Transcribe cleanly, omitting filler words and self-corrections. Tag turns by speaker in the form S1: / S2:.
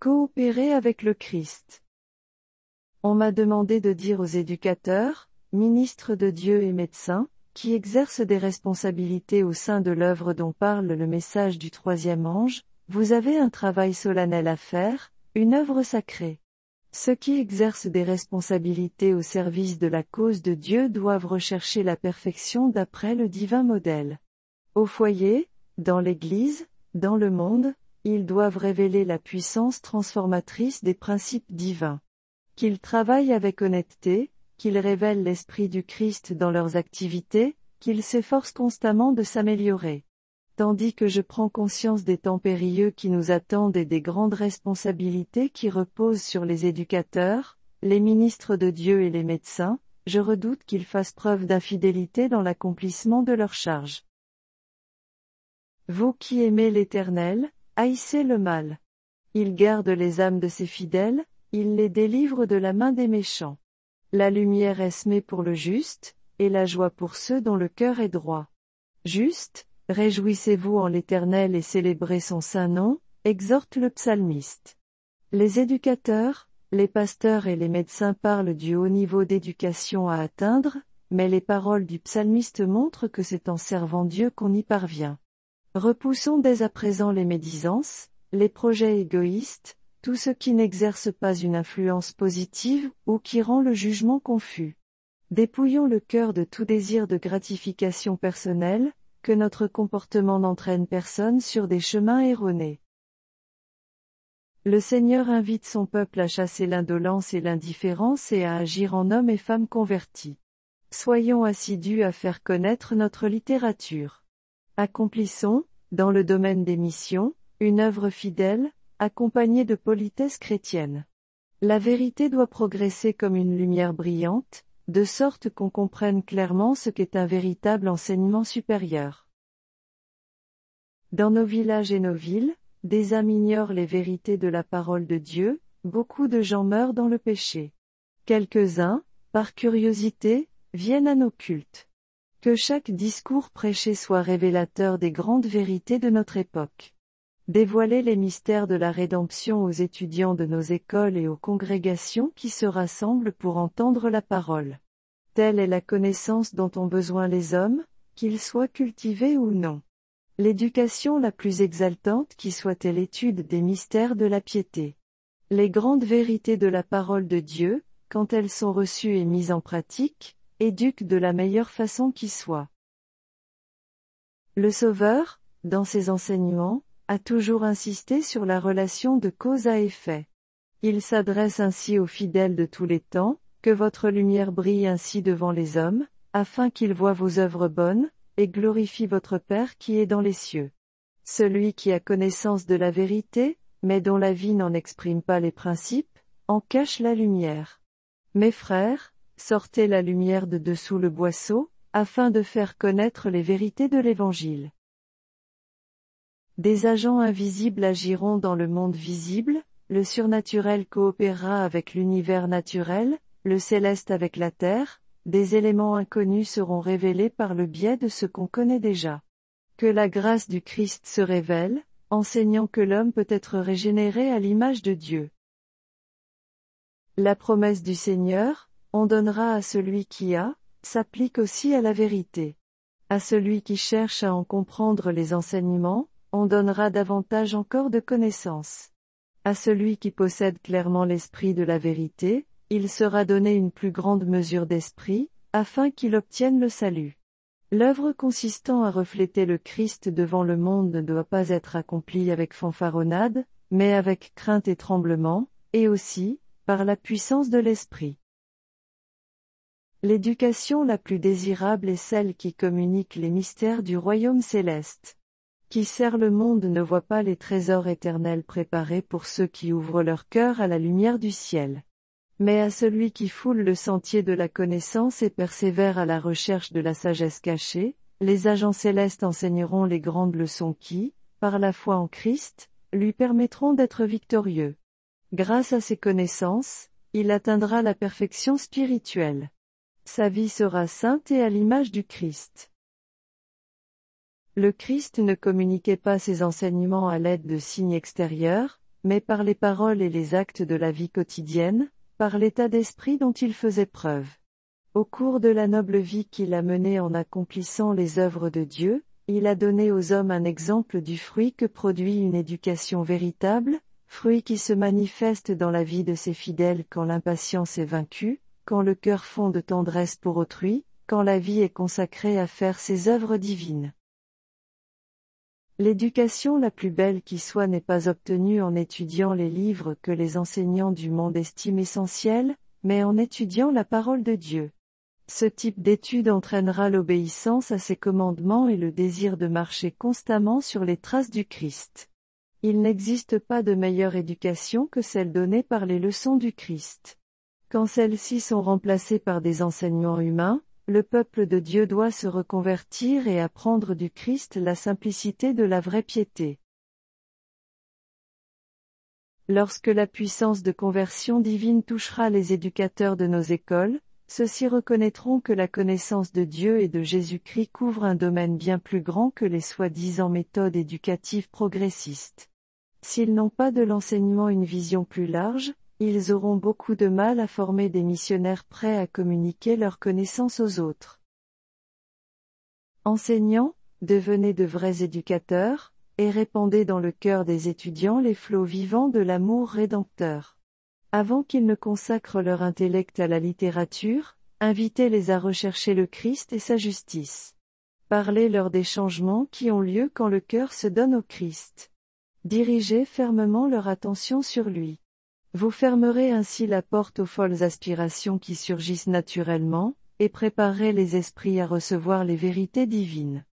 S1: Coopérer avec le Christ. On m'a demandé de dire aux éducateurs, ministres de Dieu et médecins, qui exercent des responsabilités au sein de l'œuvre dont parle le message du troisième ange, vous avez un travail solennel à faire, une œuvre sacrée. Ceux qui exercent des responsabilités au service de la cause de Dieu doivent rechercher la perfection d'après le divin modèle. Au foyer, dans l'Église, dans le monde, ils doivent révéler la puissance transformatrice des principes divins. Qu'ils travaillent avec honnêteté, qu'ils révèlent l'esprit du Christ dans leurs activités, qu'ils s'efforcent constamment de s'améliorer. Tandis que je prends conscience des temps périlleux qui nous attendent et des grandes responsabilités qui reposent sur les éducateurs, les ministres de Dieu et les médecins, je redoute qu'ils fassent preuve d'infidélité dans l'accomplissement de leurs charges. Vous qui aimez l'Éternel, haïssez le mal. Il garde les âmes de ses fidèles, il les délivre de la main des méchants. La lumière est semée pour le juste, et la joie pour ceux dont le cœur est droit. Juste, réjouissez-vous en l'Éternel et célébrez son saint nom, exhorte le psalmiste. Les éducateurs, les pasteurs et les médecins parlent du haut niveau d'éducation à atteindre, mais les paroles du psalmiste montrent que c'est en servant Dieu qu'on y parvient. Repoussons dès à présent les médisances, les projets égoïstes, tout ce qui n'exerce pas une influence positive ou qui rend le jugement confus. Dépouillons le cœur de tout désir de gratification personnelle, que notre comportement n'entraîne personne sur des chemins erronés. Le Seigneur invite son peuple à chasser l'indolence et l'indifférence et à agir en hommes et femmes convertis. Soyons assidus à faire connaître notre littérature. Accomplissons, dans le domaine des missions, une œuvre fidèle, accompagnée de politesse chrétienne. La vérité doit progresser comme une lumière brillante, de sorte qu'on comprenne clairement ce qu'est un véritable enseignement supérieur. Dans nos villages et nos villes, des âmes ignorent les vérités de la parole de Dieu, beaucoup de gens meurent dans le péché. Quelques-uns, par curiosité, viennent à nos cultes. Que chaque discours prêché soit révélateur des grandes vérités de notre époque. Dévoiler les mystères de la rédemption aux étudiants de nos écoles et aux congrégations qui se rassemblent pour entendre la parole. Telle est la connaissance dont ont besoin les hommes, qu'ils soient cultivés ou non. L'éducation la plus exaltante qui soit est l'étude des mystères de la piété. Les grandes vérités de la parole de Dieu, quand elles sont reçues et mises en pratique, éduquent de la meilleure façon qui soit. Le Sauveur, dans ses enseignements, a toujours insisté sur la relation de cause à effet. Il s'adresse ainsi aux fidèles de tous les temps, que votre lumière brille ainsi devant les hommes, afin qu'ils voient vos œuvres bonnes, et glorifient votre Père qui est dans les cieux. Celui qui a connaissance de la vérité, mais dont la vie n'en exprime pas les principes, en cache la lumière. Mes frères, sortez la lumière de dessous le boisseau, afin de faire connaître les vérités de l'Évangile. Des agents invisibles agiront dans le monde visible, le surnaturel coopérera avec l'univers naturel, le céleste avec la terre, des éléments inconnus seront révélés par le biais de ce qu'on connaît déjà. Que la grâce du Christ se révèle, enseignant que l'homme peut être régénéré à l'image de Dieu. La promesse du Seigneur, on donnera à celui qui a, s'applique aussi à la vérité. À celui qui cherche à en comprendre les enseignements, on donnera davantage encore de connaissances. À celui qui possède clairement l'esprit de la vérité, il sera donné une plus grande mesure d'esprit, afin qu'il obtienne le salut. L'œuvre consistant à refléter le Christ devant le monde ne doit pas être accomplie avec fanfaronnade, mais avec crainte et tremblement, et aussi, par la puissance de l'esprit. L'éducation la plus désirable est celle qui communique les mystères du royaume céleste. Qui sert le monde ne voit pas les trésors éternels préparés pour ceux qui ouvrent leur cœur à la lumière du ciel. Mais à celui qui foule le sentier de la connaissance et persévère à la recherche de la sagesse cachée, les agents célestes enseigneront les grandes leçons qui, par la foi en Christ, lui permettront d'être victorieux. Grâce à ces connaissances, il atteindra la perfection spirituelle. Sa vie sera sainte et à l'image du Christ. Le Christ ne communiquait pas ses enseignements à l'aide de signes extérieurs, mais par les paroles et les actes de la vie quotidienne, par l'état d'esprit dont il faisait preuve. Au cours de la noble vie qu'il a menée en accomplissant les œuvres de Dieu, il a donné aux hommes un exemple du fruit que produit une éducation véritable, fruit qui se manifeste dans la vie de ses fidèles quand l'impatience est vaincue, quand le cœur fond de tendresse pour autrui, quand la vie est consacrée à faire ses œuvres divines. L'éducation la plus belle qui soit n'est pas obtenue en étudiant les livres que les enseignants du monde estiment essentiels, mais en étudiant la parole de Dieu. Ce type d'étude entraînera l'obéissance à ses commandements et le désir de marcher constamment sur les traces du Christ. Il n'existe pas de meilleure éducation que celle donnée par les leçons du Christ. Quand celles-ci sont remplacées par des enseignements humains, le peuple de Dieu doit se reconvertir et apprendre du Christ la simplicité de la vraie piété. Lorsque la puissance de conversion divine touchera les éducateurs de nos écoles, ceux-ci reconnaîtront que la connaissance de Dieu et de Jésus-Christ couvre un domaine bien plus grand que les soi-disant méthodes éducatives progressistes. S'ils n'ont pas de l'enseignement une vision plus large, ils auront beaucoup de mal à former des missionnaires prêts à communiquer leur connaissance aux autres. Enseignants, devenez de vrais éducateurs, et répandez dans le cœur des étudiants les flots vivants de l'amour rédempteur. Avant qu'ils ne consacrent leur intellect à la littérature, invitez-les à rechercher le Christ et sa justice. Parlez-leur des changements qui ont lieu quand le cœur se donne au Christ. Dirigez fermement leur attention sur lui. Vous fermerez ainsi la porte aux folles aspirations qui surgissent naturellement, et préparerez les esprits à recevoir les vérités divines.